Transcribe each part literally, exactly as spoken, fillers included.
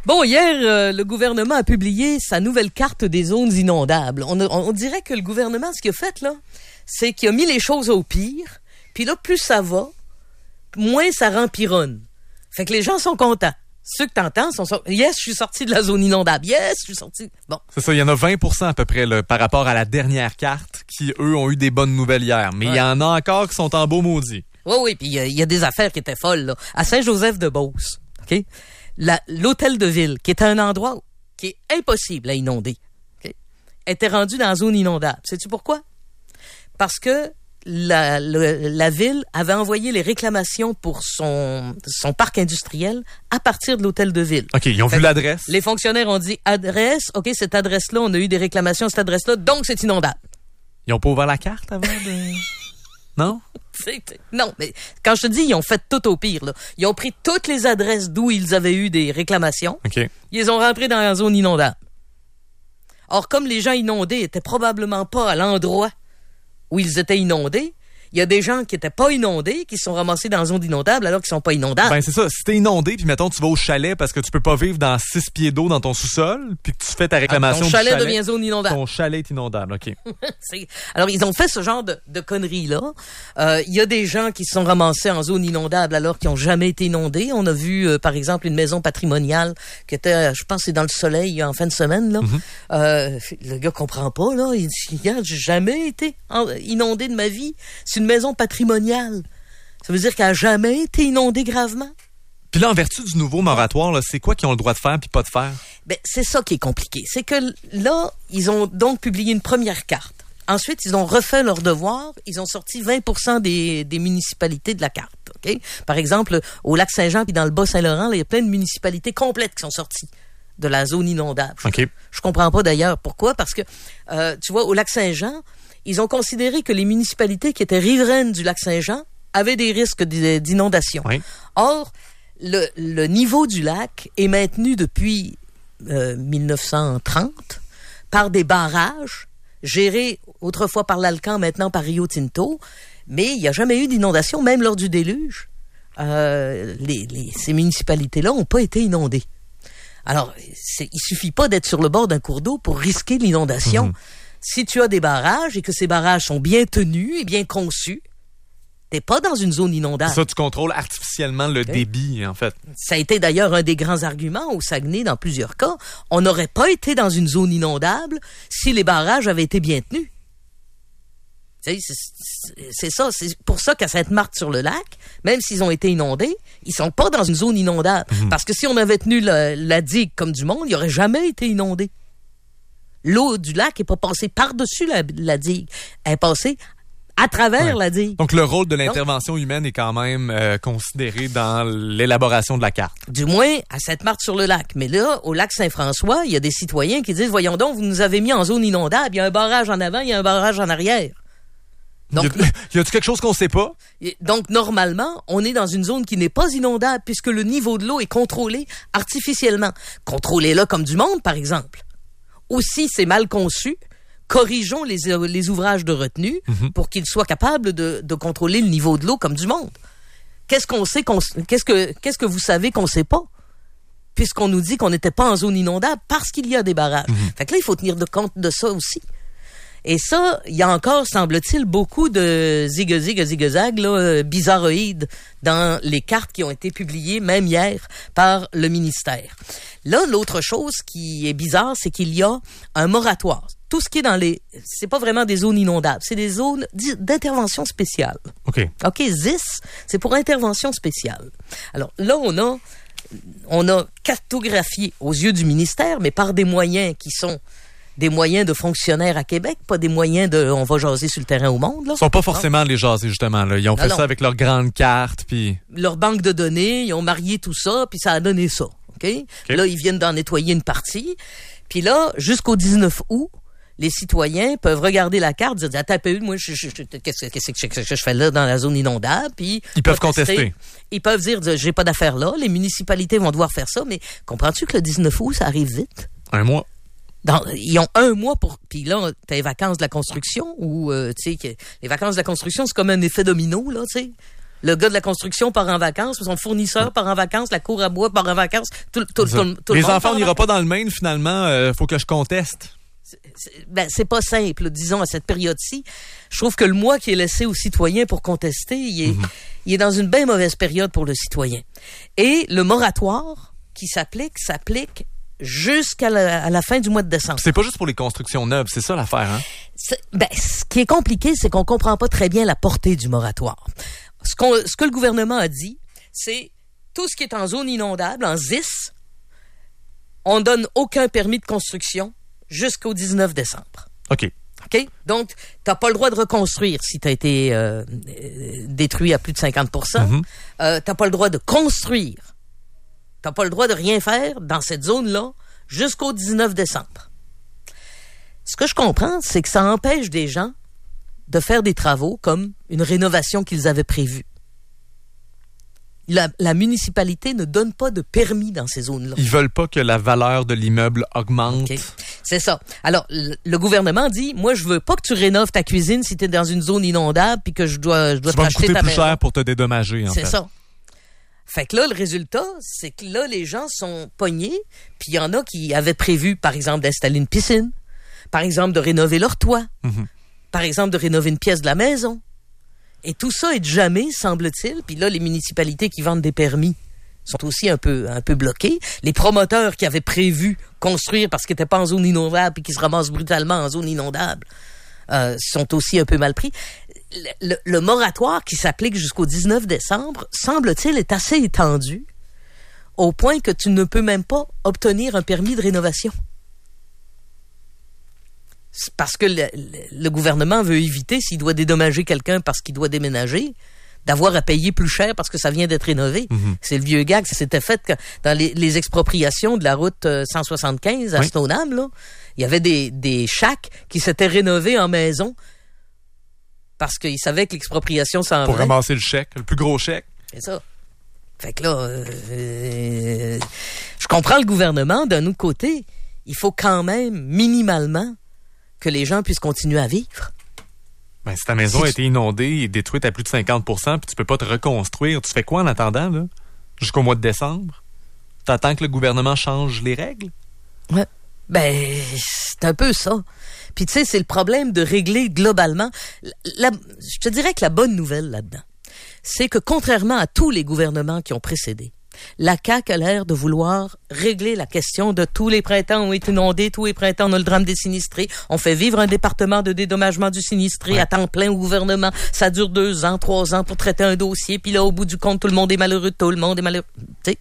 Bon, hier, euh, le gouvernement a publié sa nouvelle carte des zones inondables. On, a, on dirait que le gouvernement, ce qu'il a fait, là, c'est qu'il a mis les choses au pire. Puis là, plus ça va, moins ça rempironne. Fait que les gens sont contents. Ceux que t'entends sont « Yes, je suis sorti de la zone inondable. Yes, je suis sorti. » Bon. C'est ça, il y en a vingt pour cent à peu près là, par rapport à la dernière carte qui, eux, ont eu des bonnes nouvelles hier. Mais il ouais. y en a encore qui sont en beau maudit. Oui, oui, puis il y, y a des affaires qui étaient folles. Là. À Saint-Joseph-de-Beauce, OK? La, l'hôtel de ville, qui est un endroit qui est impossible à inonder, okay, était rendu dans la zone inondable. Sais-tu pourquoi? Parce que la, la, la ville avait envoyé les réclamations pour son, son parc industriel à partir de l'hôtel de ville. OK, ils ont fait vu l'adresse. Les fonctionnaires ont dit, adresse, OK, cette adresse-là, on a eu des réclamations à cette adresse-là, donc c'est inondable. Ils ont pas ouvert la carte avant de... Non? Non, mais quand je te dis, ils ont fait tout au pire. Là. Ils ont pris toutes les adresses d'où ils avaient eu des réclamations. Okay. Ils les ont rentrées dans la zone inondable. Or, comme les gens inondés étaient probablement pas à l'endroit où ils étaient inondés, il y a des gens qui étaient pas inondés, qui se sont ramassés dans la zone inondable alors qu'ils sont pas inondables. Ben, c'est ça. Si t'es inondé, puis mettons, tu vas au chalet parce que tu peux pas vivre dans six pieds d'eau dans ton sous-sol, puis que tu fais ta réclamation ah, ton chalet, du chalet devient zone inondable. Ton chalet est inondable, OK. c'est... Alors, ils ont fait ce genre de, de conneries-là. Euh, il y a des gens qui se sont ramassés en zone inondable alors qu'ils ont jamais été inondés. On a vu, euh, par exemple, une maison patrimoniale qui était, je pense, c'est dans le soleil en fin de semaine, là. Mm-hmm. Euh, le gars comprend pas, là. Il dit, regarde, j'ai jamais été inondé de ma vie. C'est une maison patrimoniale. Ça veut dire qu'elle n'a jamais été inondée gravement. Puis là, en vertu du nouveau moratoire, là, c'est quoi qu'ils ont le droit de faire puis pas de faire? Ben, c'est ça qui est compliqué. C'est que là, ils ont donc publié une première carte. Ensuite, ils ont refait leur devoir. Ils ont sorti vingt pour cent des, des municipalités de la carte. Okay? Par exemple, au Lac-Saint-Jean puis dans le Bas-Saint-Laurent, il y a plein de municipalités complètes qui sont sorties de la zone inondable. Okay. Je comprends pas d'ailleurs pourquoi, parce que, euh, tu vois, au Lac-Saint-Jean, ils ont considéré que les municipalités qui étaient riveraines du Lac-Saint-Jean avaient des risques d'inondation. Oui. Or, le, le niveau du lac est maintenu depuis euh, dix-neuf cent trente par des barrages gérés autrefois par l'Alcan, maintenant par Rio Tinto, mais il n'y a jamais eu d'inondation, même lors du déluge. Euh, les, les, ces municipalités-là n'ont pas été inondées. Alors, c'est, il suffit pas d'être sur le bord d'un cours d'eau pour risquer l'inondation. Mmh. Si tu as des barrages et que ces barrages sont bien tenus et bien conçus, t'es pas dans une zone inondable. Ça, tu contrôles artificiellement le okay. débit, en fait. Ça a été d'ailleurs un des grands arguments au Saguenay dans plusieurs cas. On n'aurait pas été dans une zone inondable si les barrages avaient été bien tenus. C'est, c'est, c'est ça. C'est pour ça qu'à Sainte-Marthe-sur-le-Lac, même s'ils ont été inondés, ils sont pas dans une zone inondable. Mmh. Parce que si on avait tenu la, la digue comme du monde, il n'aurait jamais été inondé. L'eau du lac n'est pas passée par-dessus la, la digue. Elle est passée à travers ouais. la digue. Donc, le rôle de l'intervention Donc, humaine est quand même euh, considéré dans l'élaboration de la carte. Du moins, à Sainte-Marthe-sur-le-Lac. Mais là, au lac Saint-François, il y a des citoyens qui disent, voyons donc, vous nous avez mis en zone inondable. Il y a un barrage en avant, il y a un barrage en arrière. Donc, y, a, y a-t-il quelque chose qu'on sait pas? Donc, normalement, on est dans une zone qui n'est pas inondable puisque le niveau de l'eau est contrôlé artificiellement. Contrôlé là comme du monde, par exemple. Aussi, c'est mal conçu. Corrigeons les, les ouvrages de retenue mm-hmm. pour qu'ils soient capables de, de contrôler le niveau de l'eau comme du monde. Qu'est-ce qu'on sait qu'on, qu'est-ce que, qu'est-ce que vous savez qu'on sait pas? Puisqu'on nous dit qu'on n'était pas en zone inondable parce qu'il y a des barrages. Mm-hmm. Fait que là, il faut tenir de compte de ça aussi. Et ça, il y a encore, semble-t-il, beaucoup de zig-zig, zig-zag, là, bizarroïdes dans les cartes qui ont été publiées, même hier, par le ministère. Là, l'autre chose qui est bizarre, c'est qu'il y a un moratoire. Tout ce qui est dans les... C'est pas vraiment des zones inondables, c'est des zones d'intervention spéciale. OK. OK, Z I S, c'est pour intervention spéciale. Alors là, on a, on a cartographié aux yeux du ministère, mais par des moyens qui sont... des moyens de fonctionnaires à Québec, pas des moyens de on va jaser sur le terrain au monde. Là. Ils sont pas forcément les jaser, justement. Là. Ils ont non, fait non. ça avec leur grande carte. Puis leur banque de données, ils ont marié tout ça, puis ça a donné ça. Okay? Okay. Là, ils viennent d'en nettoyer une partie. Puis là, jusqu'au dix-neuf août, les citoyens peuvent regarder la carte et dire « Attends un peu, moi, je, je, je, qu'est-ce, qu'est-ce que je fais là dans la zone inondable? » Puis ils peuvent contester. Ils peuvent dire « J'ai pas d'affaires là. » Les municipalités vont devoir faire ça. Mais comprends-tu que le dix-neuf août, ça arrive vite? Un mois. Dans, ils ont un mois pour... Puis là, t'as les vacances de la construction ou, euh, tu sais, les vacances de la construction, c'est comme un effet domino, là, tu sais. Le gars de la construction part en vacances, son fournisseur part en vacances, la cour à bois part en vacances, tout, tout, tout, tout, tout Les le monde enfants, on n'ira pas dans le Maine, finalement, euh, faut que je conteste. C'est, c'est, ben, c'est pas simple, disons, à cette période-ci. Je trouve que le mois qui est laissé aux citoyens pour contester, il est, mm-hmm. il est dans une bien mauvaise période pour le citoyen. Et le moratoire qui s'applique, s'applique jusqu'à la, à la fin du mois de décembre. C'est pas juste pour les constructions neuves, c'est ça l'affaire, hein? C'est, ben, ce qui est compliqué, c'est qu'on comprend pas très bien la portée du moratoire. Ce, qu'on, ce que le gouvernement a dit, c'est tout ce qui est en zone inondable, en Z I S, on donne aucun permis de construction jusqu'au dix-neuf décembre. OK. OK? Donc, t'as pas le droit de reconstruire si t'as été euh, détruit à plus de cinquante pour cent. Mm-hmm. Euh, t'as pas le droit de construire. T'as pas le droit de rien faire dans cette zone-là jusqu'au dix-neuf décembre. Ce que je comprends, c'est que ça empêche des gens de faire des travaux comme une rénovation qu'ils avaient prévue. La, la municipalité ne donne pas de permis dans ces zones-là. Ils veulent pas que la valeur de l'immeuble augmente. Okay. C'est ça. Alors, le, le gouvernement dit, moi, je veux pas que tu rénoves ta cuisine si tu es dans une zone inondable puis que je dois, je dois tu te vas racheter me coûter ta plus maison. cher pour te dédommager, en C'est fait. ça. Fait que là, le résultat, c'est que là, les gens sont pognés, puis il y en a qui avaient prévu, par exemple, d'installer une piscine, par exemple, de rénover leur toit, mm-hmm. par exemple, de rénover une pièce de la maison. Et tout ça est de jamais, semble-t-il. Puis là, les municipalités qui vendent des permis sont aussi un peu un peu bloqués. Les promoteurs qui avaient prévu construire parce qu'ils n'étaient pas en zone inondable et qui se ramassent brutalement en zone inondable euh, sont aussi un peu mal pris. Le, le, le moratoire qui s'applique jusqu'au dix-neuf décembre, semble-t-il, est assez étendu au point que tu ne peux même pas obtenir un permis de rénovation. C'est parce que le, le, le gouvernement veut éviter, s'il doit dédommager quelqu'un parce qu'il doit déménager, d'avoir à payer plus cher parce que ça vient d'être rénové. Mm-hmm. C'est le vieux gag, ça s'était fait que dans les, les expropriations de la route cent soixante-quinze à oui. Stoneham, là, il y avait des, des shacks qui s'étaient rénovés en maison parce qu'ils savaient que l'expropriation s'en Pour venait. ramasser le chèque, le plus gros chèque. C'est ça. Fait que là, euh, je comprends le gouvernement. D'un autre côté, il faut quand même, minimalement, que les gens puissent continuer à vivre. Ben, si ta maison si a été inondée et détruite à plus de cinquante pour cent puis tu peux pas te reconstruire, tu fais quoi en attendant, là? Jusqu'au mois de décembre? T'attends que le gouvernement change les règles? Ouais. Ben, c'est un peu ça. Puis tu sais, c'est le problème de régler globalement. La, je te dirais que la bonne nouvelle là-dedans, c'est que contrairement à tous les gouvernements qui ont précédé, la C A Q a l'air de vouloir régler la question de tous les printemps ont été inondés, tous les printemps on a le drame des sinistrés. On fait vivre un département de dédommagement du sinistré ouais. à temps plein au gouvernement. Ça dure deux ans, trois ans pour traiter un dossier. Puis là, au bout du compte, tout le monde est malheureux, tout le monde est malheureux. Tu sais,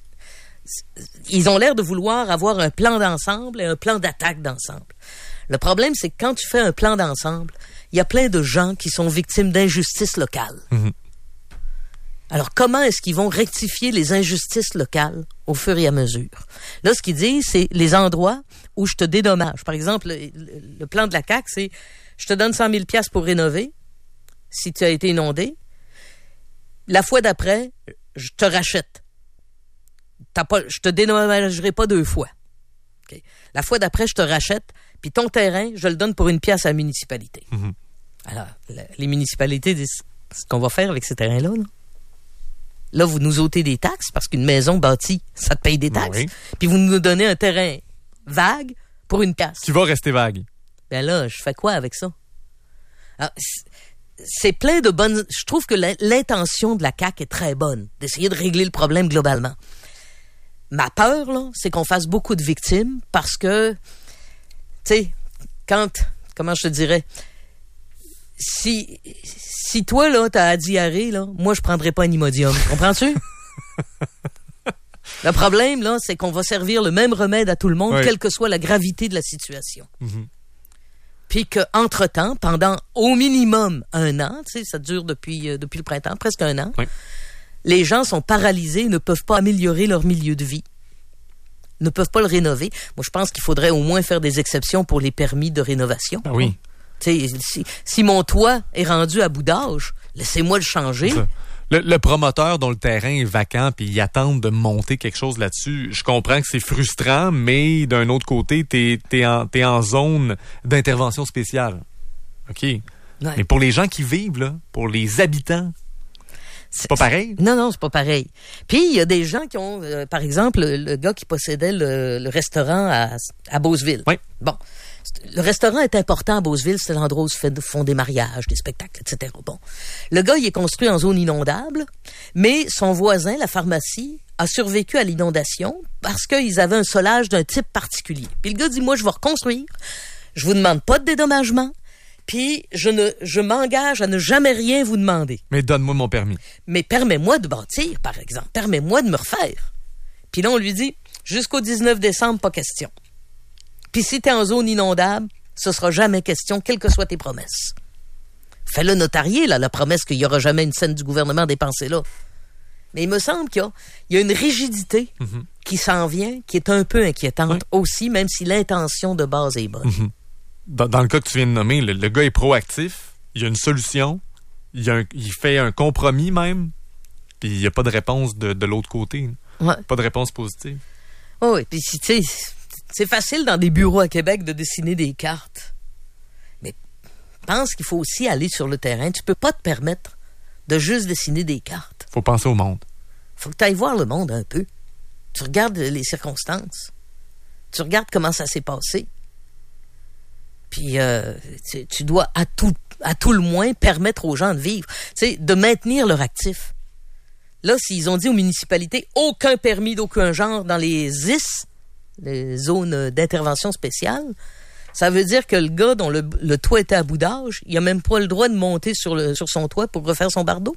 ils ont l'air de vouloir avoir un plan d'ensemble et un plan d'attaque d'ensemble. Le problème, c'est que quand tu fais un plan d'ensemble, il y a plein de gens qui sont victimes d'injustices locales. Mm-hmm. Alors, comment est-ce qu'ils vont rectifier les injustices locales au fur et à mesure? Là, ce qu'ils disent, c'est les endroits où je te dédommage. Par exemple, le, le plan de la C A Q, c'est je te donne cent mille dollars pour rénover si tu as été inondé. La fois d'après, je te rachète. T'as pas, je te dédommagerai pas deux fois. Okay. La fois d'après, je te rachète, puis ton terrain, je le donne pour une pièce à la municipalité. Mm-hmm. Alors, la, les municipalités disent, ce qu'on va faire avec ces terrains-là, là? Là, vous nous ôtez des taxes parce qu'une maison bâtie, ça te paye des taxes. Oui. Puis vous nous donnez un terrain vague pour une pièce. Qui va rester vague. Ben là, je fais quoi avec ça? Alors, c'est plein de bonnes... Je trouve que l'intention de la C A Q est très bonne, d'essayer de régler le problème globalement. Ma peur, là, c'est qu'on fasse beaucoup de victimes parce que, tu sais, quand... Comment je te dirais... Si, si toi, là, t'as la diarrhée, là, moi, je prendrais pas un Imodium. Comprends-tu? Le problème, là, c'est qu'on va servir le même remède à tout le monde, oui. quelle que soit la gravité de la situation. Mm-hmm. Puis qu'entre-temps, pendant au minimum un an, tu sais, ça dure depuis, euh, depuis le printemps, presque un an, oui. les gens sont paralysés, ne peuvent pas améliorer leur milieu de vie, ne peuvent pas le rénover. Moi, je pense qu'il faudrait au moins faire des exceptions pour les permis de rénovation. Ah oui. T'sais, si, si mon toit est rendu à bout d'âge, laissez-moi le changer. Le, le promoteur dont le terrain est vacant puis il attend de monter quelque chose là-dessus, je comprends que c'est frustrant, mais d'un autre côté, t'es, t'es, en, t'es en zone d'intervention spéciale. OK. Ouais. Mais pour les gens qui vivent, là, pour les habitants... C'est pas pareil? Non, non, c'est pas pareil. Puis, il y a des gens qui ont, euh, par exemple, le, le gars qui possédait le, le restaurant à, à Beauceville. Oui. Bon. Le restaurant est important à Beauceville, c'est l'endroit où se fait, font des mariages, des spectacles, et cetera. Bon. Le gars, il est construit en zone inondable, mais son voisin, la pharmacie, a survécu à l'inondation parce qu'ils avaient un solage d'un type particulier. Puis le gars dit, moi, je vais reconstruire. Je vous demande pas de dédommagement. Puis je ne, je m'engage à ne jamais rien vous demander. Mais donne-moi mon permis. Mais permets-moi de bâtir, par exemple. Permets-moi de me refaire. Puis là, on lui dit, jusqu'au dix-neuf décembre, pas question. Puis si t'es en zone inondable, ce sera jamais question, quelles que soient tes promesses. Fais-le notarier, là, la promesse qu'il y aura jamais une scène du gouvernement dépensée là. Mais il me semble qu'il y a, il y a une rigidité mm-hmm. qui s'en vient, qui est un peu inquiétante oui. aussi, même si l'intention de base est bonne. Mm-hmm. Dans, dans le cas que tu viens de nommer, le, le gars est proactif, il y a une solution, il, y a un, il fait un compromis même, puis il n'y a pas de réponse de, de l'autre côté. Ouais. Pas de réponse positive. Oh oui, puis tu sais, c'est facile dans des bureaux à Québec de dessiner des cartes. Mais pense qu'il faut aussi aller sur le terrain. Tu peux pas te permettre de juste dessiner des cartes. Faut penser au monde. Faut que tu ailles voir le monde un peu. Tu regardes les circonstances. Tu regardes comment ça s'est passé. Puis euh, tu, tu dois à tout, à tout le moins permettre aux gens de vivre, tu sais, de maintenir leur actif. Là, s'ils ont dit aux municipalités aucun permis d'aucun genre dans les Z I S, les zones d'intervention spéciale, ça veut dire que le gars dont le, le toit était à bout d'âge, il a même pas le droit de monter sur, le, sur son toit pour refaire son bardeau.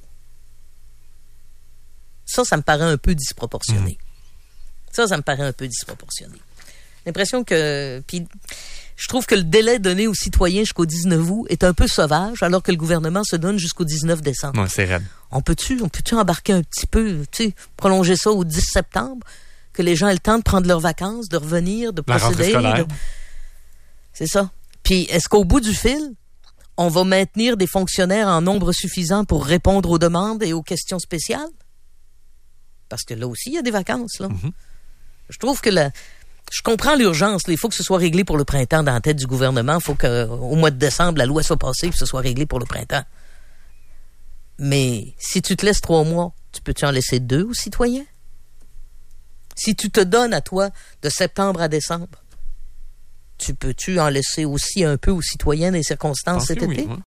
Ça, ça me paraît un peu disproportionné. Mmh. Ça, ça me paraît un peu disproportionné. L'impression que... Puis, je trouve que le délai donné aux citoyens jusqu'au dix-neuf août est un peu sauvage, alors que le gouvernement se donne jusqu'au dix-neuf décembre. Ouais, c'est raide. On peut-tu, on peut-tu embarquer un petit peu, tu sais, prolonger ça au dix septembre, que les gens aient le temps de prendre leurs vacances, de revenir, de La procéder. De... C'est ça. Puis, est-ce qu'au bout du fil, on va maintenir des fonctionnaires en nombre suffisant pour répondre aux demandes et aux questions spéciales? Parce que là aussi, il y a des vacances, là. Mm-hmm. Je trouve que la... Je comprends l'urgence. Là. Il faut que ce soit réglé pour le printemps dans la tête du gouvernement. Il faut qu'au mois de décembre, la loi soit passée et que ce soit réglé pour le printemps. Mais si tu te laisses trois mois, tu peux-tu en laisser deux aux citoyens? Si tu te donnes à toi de septembre à décembre, tu peux-tu en laisser aussi un peu aux citoyens des circonstances cet été? Oui,